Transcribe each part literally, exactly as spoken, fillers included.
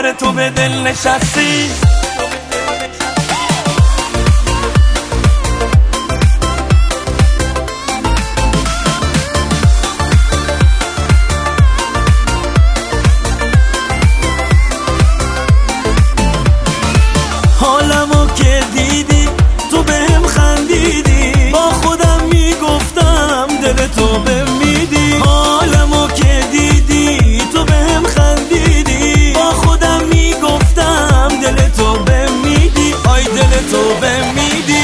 آره تو به دل نشستی. حالمو که دیدی تو بهم خندیدی، با خودم میگفتم دل تو بهم میدی. حالمو که دیدی تو بهم خندیدی، با خودم میگفتم دل تو بهم میدی. آی دل تو بهم میدی.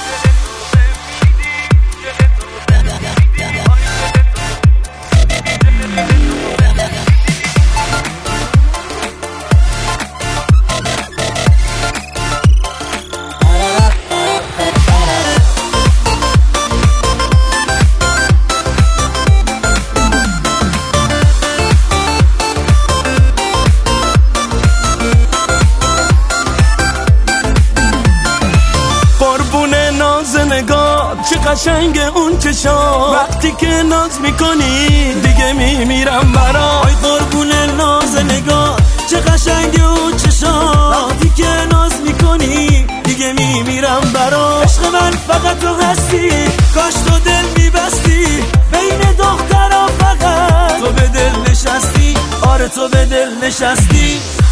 نگاه چه قشنگ اون چشام، وقتی که ناز میکنی دیگه میمیرم برات. قربون ناز نگاه چه قشنگ اون چشام، وقتی که ناز میکنی دیگه میمیرم برات. عشق من فقط تو هستی، کاش تو دل میبستی، بین دخترها فقط تو به دل نشستی. آره تو به دل نشستی.